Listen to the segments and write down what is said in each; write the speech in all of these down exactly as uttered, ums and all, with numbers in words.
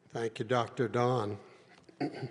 Thank you, Doctor Don. It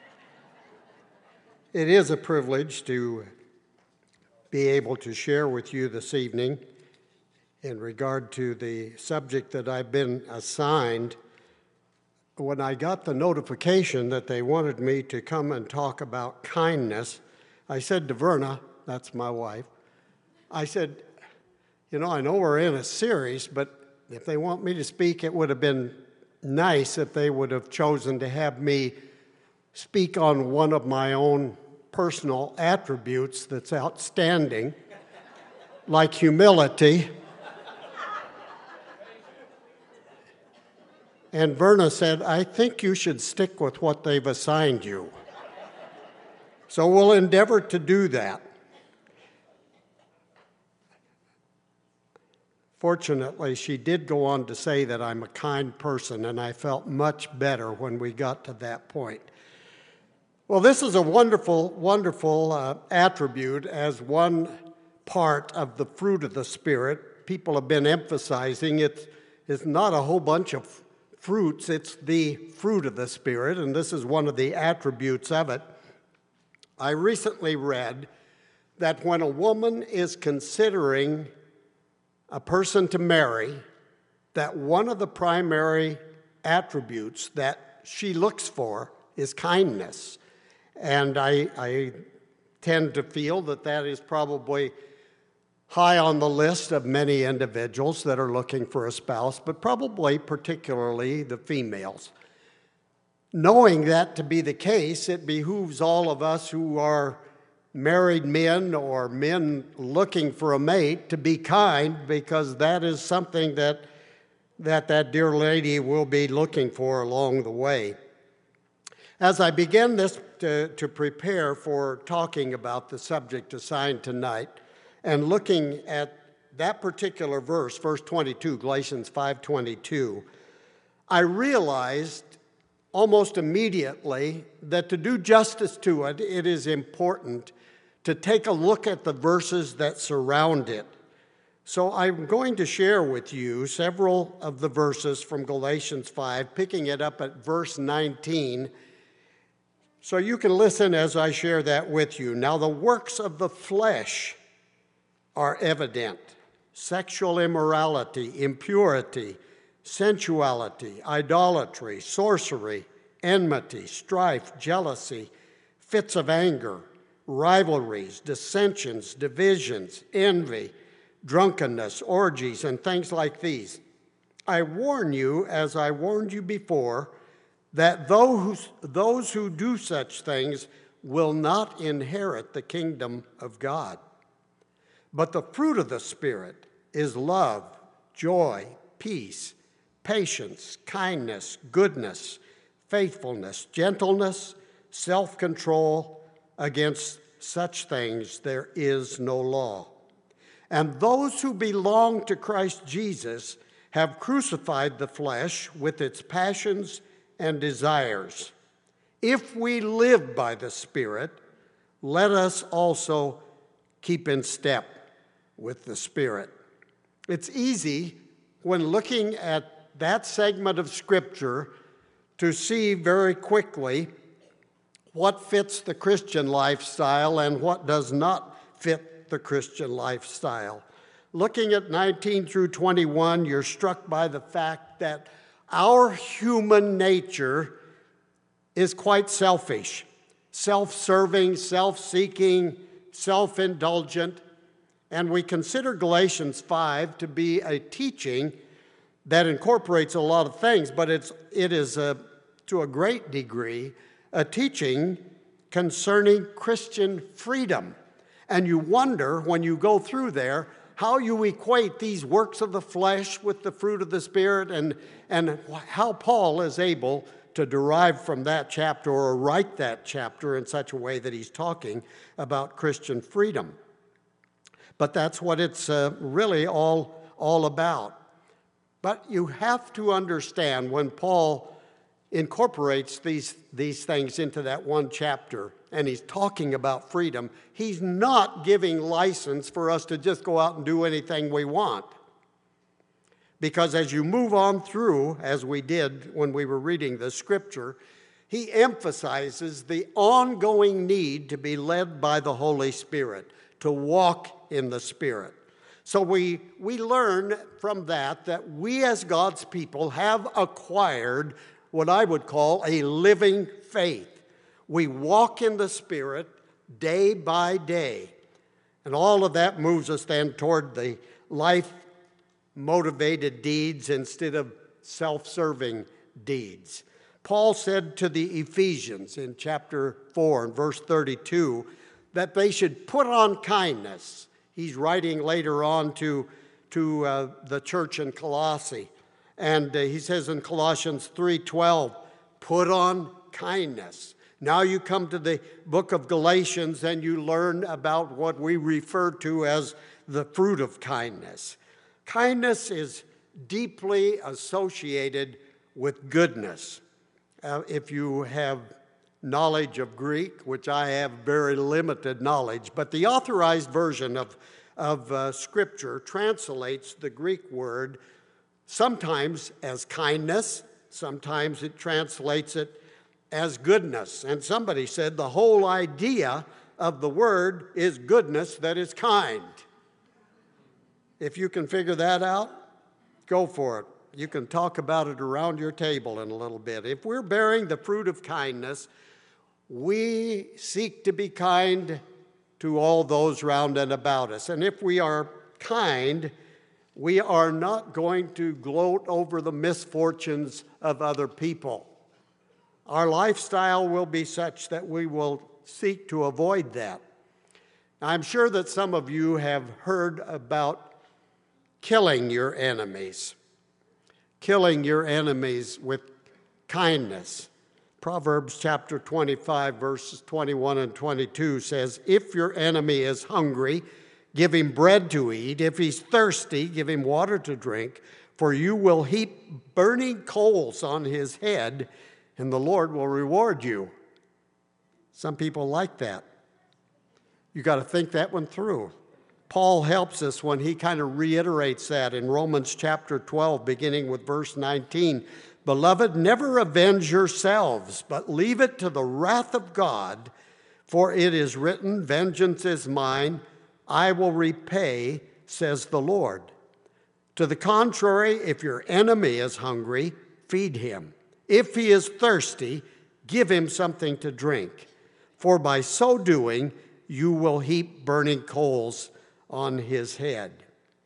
is a privilege to be able to share with you this evening in regard to the subject that I've been assigned. When I got the notification that they wanted me to come and talk about kindness, I said to Verna, that's my wife, I said, you know, I know we're in a series, but if they want me to speak, it would have been nice if they would have chosen to have me speak on one of my own personal attributes that's outstanding, like humility. And Verna said, I think you should stick with what they've assigned you. So we'll endeavor to do that. Fortunately, she did go on to say that I'm a kind person, and I felt much better when we got to that point. Well, this is a wonderful, wonderful uh, attribute as one part of the fruit of the Spirit. People have been emphasizing it's, it's not a whole bunch of fruits, it's the fruit of the Spirit, and this is one of the attributes of it. I recently read that when a woman is considering a person to marry, that one of the primary attributes that she looks for is kindness. And I, I tend to feel that that is probably high on the list of many individuals that are looking for a spouse, but probably particularly the females. Knowing that to be the case, it behooves all of us who are married men or men looking for a mate to be kind, because that is something that that, that dear lady will be looking for along the way. As I begin this to, to prepare for talking about the subject assigned tonight and looking at that particular verse, verse twenty-two, Galatians five twenty-two, I realized almost immediately that to do justice to it, it is important to take a look at the verses that surround it. So I'm going to share with you several of the verses from Galatians five, picking it up at verse nineteen, so you can listen as I share that with you. Now, the works of the flesh are evident: sexual immorality, impurity, sensuality, idolatry, sorcery, enmity, strife, jealousy, fits of anger, rivalries, dissensions, divisions, envy, drunkenness, orgies, and things like these. I warn you, as I warned you before, that those, those who do such things will not inherit the kingdom of God. But the fruit of the Spirit is love, joy, peace, patience, kindness, goodness, faithfulness, gentleness, self-control. Against such things there is no law. And those who belong to Christ Jesus have crucified the flesh with its passions and desires. If we live by the Spirit, let us also keep in step with the Spirit. It's easy when looking at that segment of Scripture to see very quickly what fits the Christian lifestyle and what does not fit the Christian lifestyle. Looking at nineteen through twenty-one, you're struck by the fact that our human nature is quite selfish, self-serving, self-seeking, self-indulgent, and we consider Galatians five to be a teaching that incorporates a lot of things, but it's, it is, a, to a great degree, a teaching concerning Christian freedom. And you wonder, when you go through there, how you equate these works of the flesh with the fruit of the Spirit, and, and how Paul is able to derive from that chapter or write that chapter in such a way that he's talking about Christian freedom. But that's what it's uh, really all, all about. But you have to understand, when Paul incorporates these, these things into that one chapter, and he's talking about freedom, he's not giving license for us to just go out and do anything we want. Because as you move on through, as we did when we were reading the scripture, he emphasizes the ongoing need to be led by the Holy Spirit, to walk in the Spirit. So we, we learn from that that we as God's people have acquired what I would call a living faith. We walk in the Spirit day by day. And all of that moves us then toward the life-motivated deeds instead of self-serving deeds. Paul said to the Ephesians in chapter four and verse thirty-two that they should put on kindness. He's writing later on to, to uh, the church in Colossae. And uh, he says in Colossians three twelve, put on kindness. Now you come to the book of Galatians and you learn about what we refer to as the fruit of kindness. Kindness is deeply associated with goodness. Uh, if you have knowledge of Greek, which I have very limited knowledge, but the authorized version of, of uh, Scripture translates the Greek word sometimes as kindness, sometimes it translates it as goodness. And somebody said the whole idea of the word is goodness that is kind. If you can figure that out, go for it. You can talk about it around your table in a little bit. If we're bearing the fruit of kindness, we seek to be kind to all those round and about us. And if we are kind, we are not going to gloat over the misfortunes of other people. Our lifestyle will be such that we will seek to avoid that. I'm sure that some of you have heard about killing your enemies, killing your enemies with kindness. Proverbs chapter twenty-five, verses twenty-one and twenty-two says, if your enemy is hungry, give him bread to eat. If he's thirsty, give him water to drink. For you will heap burning coals on his head, and the Lord will reward you. Some people like that. You got to think that one through. Paul helps us when he kind of reiterates that in Romans chapter twelve, beginning with verse nineteen. Beloved, never avenge yourselves, but leave it to the wrath of God, for it is written, vengeance is mine, I will repay, says the Lord. To the contrary, if your enemy is hungry, feed him. If he is thirsty, give him something to drink. For by so doing, you will heap burning coals on his head.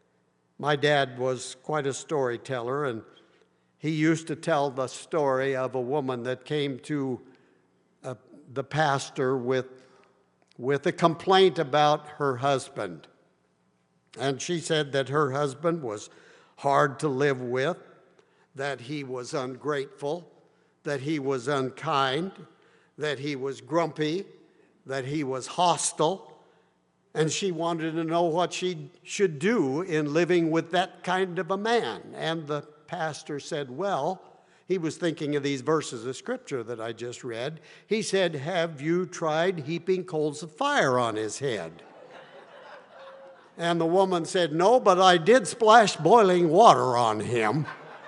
My dad was quite a storyteller, and he used to tell the story of a woman that came to uh, the pastor with, with a complaint about her husband. And she said that her husband was hard to live with, that he was ungrateful, that he was unkind, that he was grumpy, that he was hostile. And she wanted to know what she should do in living with that kind of a man. And the pastor said, well, he was thinking of these verses of scripture that I just read. He said, have you tried heaping coals of fire on his head? And the woman said, no, but I did splash boiling water on him.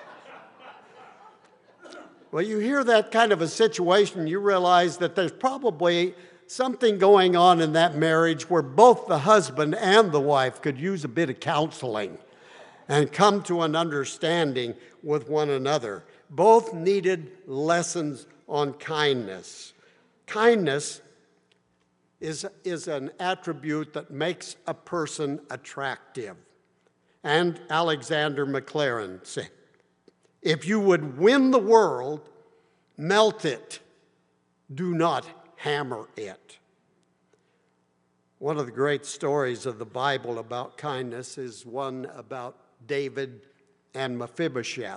Well, you hear that kind of a situation, you realize that there's probably something going on in that marriage where both the husband and the wife could use a bit of counseling and come to an understanding with one another. Both needed lessons on kindness. Kindness is, is an attribute that makes a person attractive. And Alexander McLaren said, if you would win the world, melt it, do not hammer it. One of the great stories of the Bible about kindness is one about David and Mephibosheth.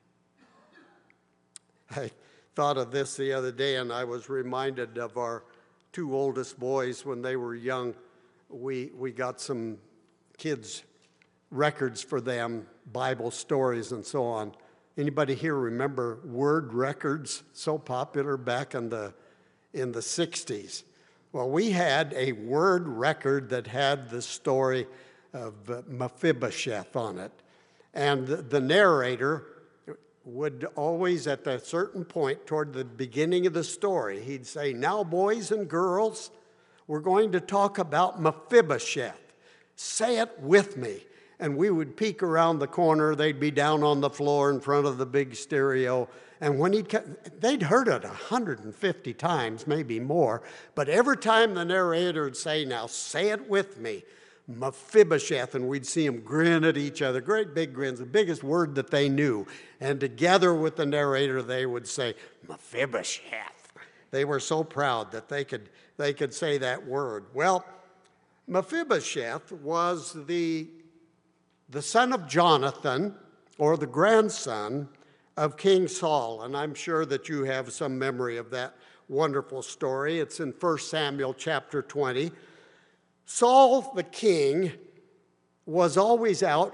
I thought of this the other day, and I was reminded of our two oldest boys when they were young. We, we got some kids' records for them, Bible stories and so on. Anybody here remember word records, so popular back in the in the sixties? Well, we had a word record that had the story of Mephibosheth on it. And the, the narrator would always, at a certain point toward the beginning of the story, he'd say, "Now, boys and girls, we're going to talk about Mephibosheth. Say it with me." And we would peek around the corner. They'd be down on the floor in front of the big stereo. And when he'd come, they'd heard it one hundred fifty times, maybe more. But every time the narrator would say, "Now, say it with me, Mephibosheth," and we'd see them grin at each other, great big grins, the biggest word that they knew. And together with the narrator, they would say, "Mephibosheth." They were so proud that they could, they could say that word. Well, Mephibosheth was the, the son of Jonathan, or the grandson of King Saul. And I'm sure that you have some memory of that wonderful story. It's in First Samuel chapter twenty. Saul the king was always out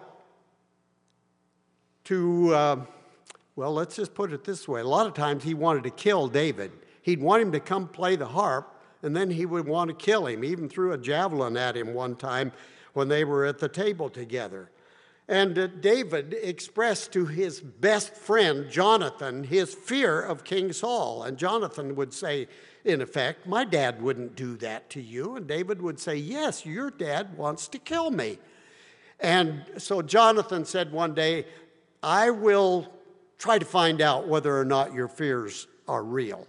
to, uh, well, let's just put it this way. A lot of times he wanted to kill David. He'd want him to come play the harp, and then he would want to kill him. He even threw a javelin at him one time when they were at the table together. And uh, David expressed to his best friend, Jonathan, his fear of King Saul. And Jonathan would say, in effect, "My dad wouldn't do that to you." And David would say, "Yes, your dad wants to kill me." And so Jonathan said one day, "I will try to find out whether or not your fears are real."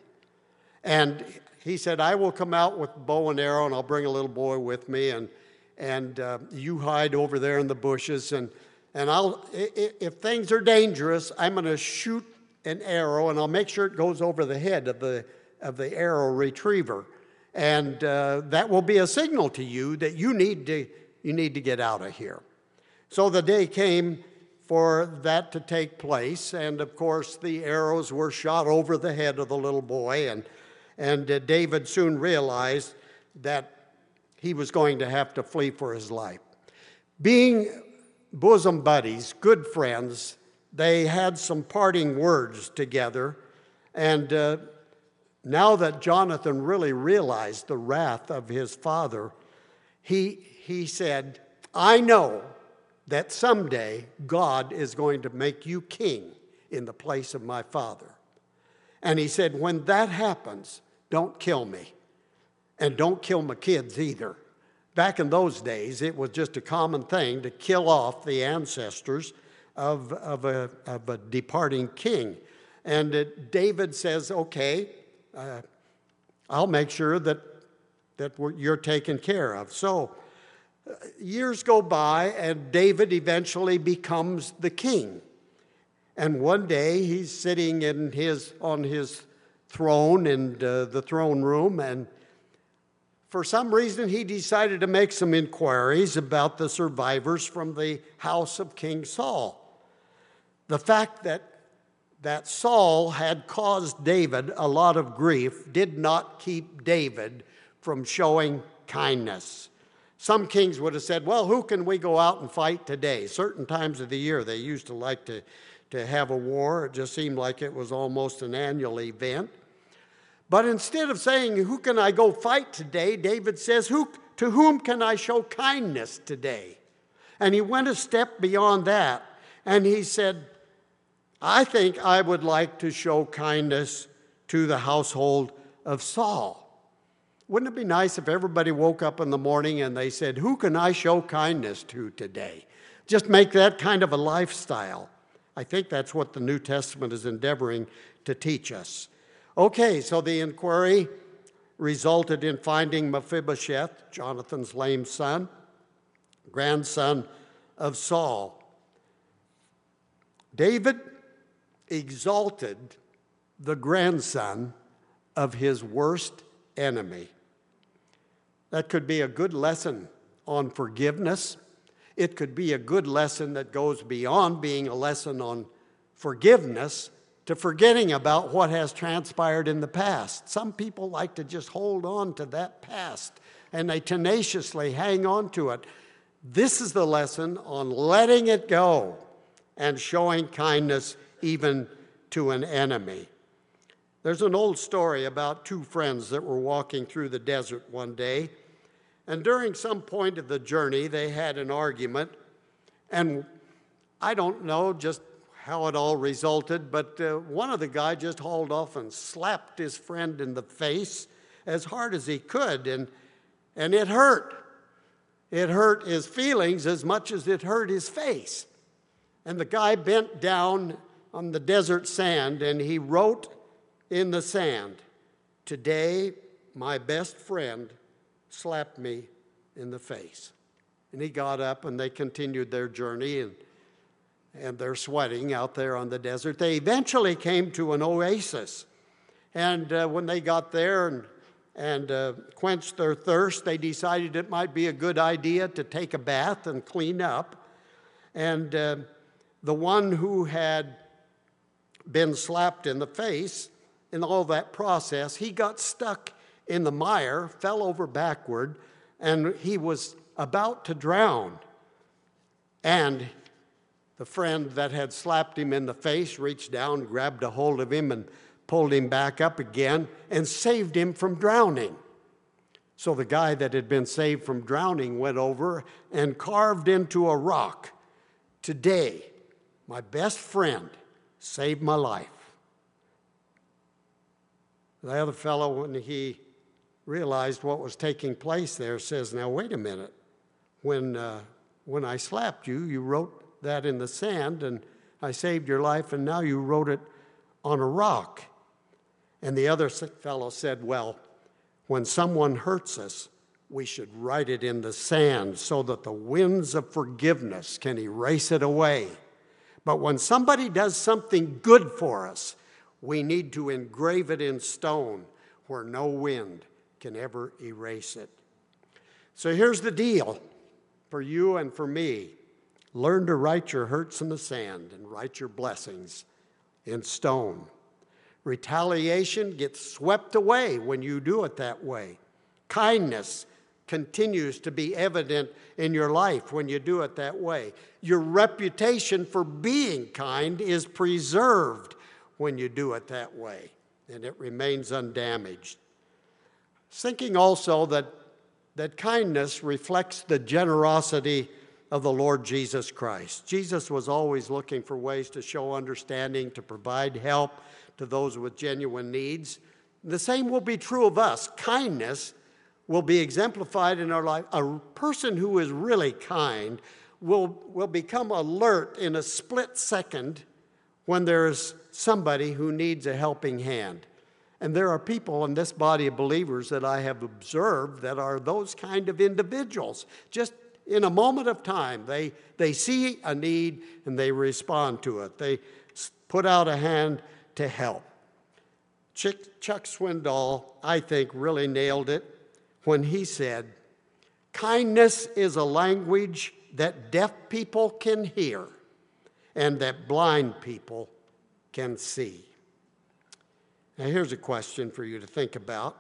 And he said, "I will come out with bow and arrow, and I'll bring a little boy with me, and and uh, you hide over there in the bushes, and and I'll if things are dangerous, I'm going to shoot an arrow, and I'll make sure it goes over the head of the of the arrow retriever, and uh, that will be a signal to you that you need to you need to get out of here." So the day came for that to take place, and of course the arrows were shot over the head of the little boy, and and uh, David soon realized that he was going to have to flee for his life. Being bosom buddies, good friends, they had some parting words together, and uh, now that Jonathan really realized the wrath of his father, he, he said, "I know that someday God is going to make you king in the place of my father." And he said, "When that happens, don't kill me. And don't kill my kids either." Back in those days, it was just a common thing to kill off the ancestors of, of, a, of a departing king. And uh, David says, "Okay, uh, I'll make sure that, that we're, you're taken care of." So uh, years go by, and David eventually becomes the king. And one day, he's sitting in his, on his throne in uh, the throne room, and for some reason, he decided to make some inquiries about the survivors from the house of King Saul. The fact that, that Saul had caused David a lot of grief did not keep David from showing kindness. Some kings would have said, "Well, who can we go out and fight today?" Certain times of the year, they used to like to, to have a war. It just seemed like it was almost an annual event. But instead of saying, "Who can I go fight today?" David says, Who, to whom can I show kindness today? And he went a step beyond that, and he said, "I think I would like to show kindness to the household of Saul." Wouldn't it be nice if everybody woke up in the morning and they said, "Who can I show kindness to today?" Just make that kind of a lifestyle. I think that's what the New Testament is endeavoring to teach us. Okay, so the inquiry resulted in finding Mephibosheth, Jonathan's lame son, grandson of Saul. David exalted the grandson of his worst enemy. That could be a good lesson on forgiveness. It could be a good lesson that goes beyond being a lesson on forgiveness to forgetting about what has transpired in the past. Some people like to just hold on to that past, and they tenaciously hang on to it. This is the lesson on letting it go and showing kindness even to an enemy. There's an old story about two friends that were walking through the desert one day, and during some point of the journey, they had an argument, and I don't know just how it all resulted, but uh, one of the guys just hauled off and slapped his friend in the face as hard as he could, and, and it hurt. It hurt his feelings as much as it hurt his face. And the guy bent down on the desert sand, and he wrote in the sand, "Today, my best friend slapped me in the face." And he got up, and they continued their journey, and, and they're sweating out there on the desert. They eventually came to an oasis. And uh, when they got there and, and uh, quenched their thirst, they decided it might be a good idea to take a bath and clean up. And uh, the one who had been slapped in the face, in all that process, he got stuck in the mire, fell over backward, and he was about to drown. And the friend that had slapped him in the face reached down, grabbed a hold of him, and pulled him back up again and saved him from drowning. So the guy that had been saved from drowning went over and carved into a rock, "Today, my best friend saved my life." The other fellow, when he realized what was taking place there, says, "Now, wait a minute. When, uh, when I slapped you, you wrote that in the sand, and I saved your life, and now you wrote it on a rock." And the other fellow said, "Well, when someone hurts us, we should write it in the sand so that the winds of forgiveness can erase it away. But when somebody does something good for us, we need to engrave it in stone where no wind can ever erase it." So here's the deal for you and for me. Learn to write your hurts in the sand and write your blessings in stone. Retaliation gets swept away when you do it that way. Kindness continues to be evident in your life when you do it that way. Your reputation for being kind is preserved when you do it that way, and it remains undamaged. Thinking also that, that kindness reflects the generosity of the Lord Jesus Christ. Jesus was always looking for ways to show understanding, to provide help to those with genuine needs. The same will be true of us. Kindness will be exemplified in our life. A person who is really kind will, will become alert in a split second when there's somebody who needs a helping hand. And there are people in this body of believers that I have observed that are those kind of individuals. Just in a moment of time, they, they see a need and they respond to it. They put out a hand to help. Chuck, Chuck Swindoll, I think, really nailed it when he said, "Kindness is a language that deaf people can hear and that blind people can see." Now, here's a question for you to think about.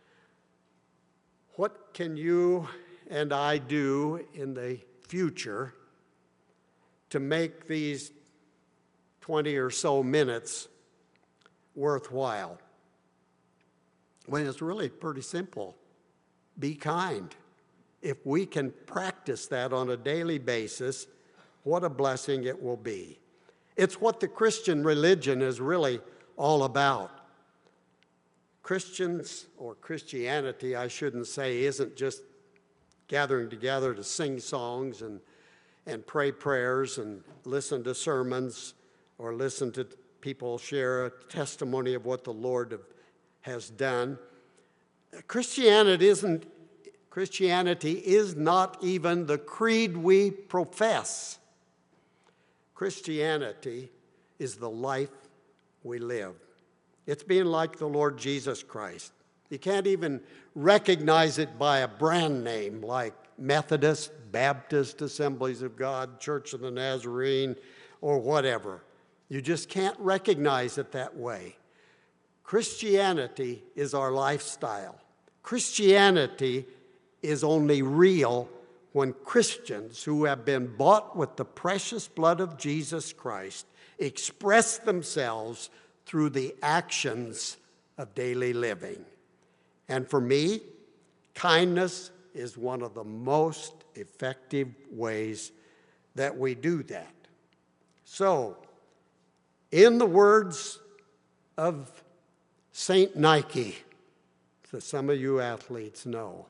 What can you and I do in the future to make these twenty or so minutes worthwhile? Well, it's really pretty simple. Be kind. If we can practice that on a daily basis, what a blessing it will be. It's what the Christian religion is really all about. Christians, or Christianity, I shouldn't say, isn't just gathering together to sing songs and, and pray prayers and listen to sermons or listen to people share a testimony of what the Lord has done. Christianity isn't, Christianity is not even the creed we profess. Christianity is the life we live. It's being like the Lord Jesus Christ. You can't even recognize it by a brand name like Methodist, Baptist, Assemblies of God, Church of the Nazarene, or whatever. You just can't recognize it that way. Christianity is our lifestyle. Christianity is only real when Christians who have been bought with the precious blood of Jesus Christ express themselves through the actions of daily living. And for me, kindness is one of the most effective ways that we do that. So, in the words of Saint Nike, that some of you athletes know,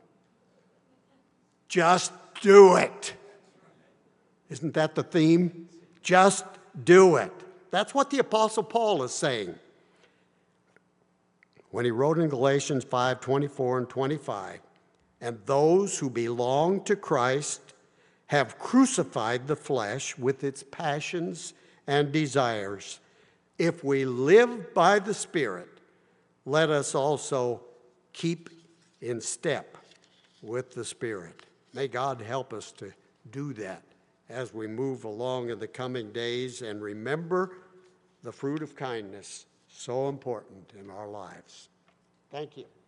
just do it. Isn't that the theme? Just do it. That's what the Apostle Paul is saying when he wrote in Galatians five, twenty-four and twenty-five, and those who belong to Christ have crucified the flesh with its passions and desires. If we live by the Spirit, let us also keep in step with the Spirit. May God help us to do that as we move along in the coming days, and remember the fruit of kindness, so important in our lives. Thank you.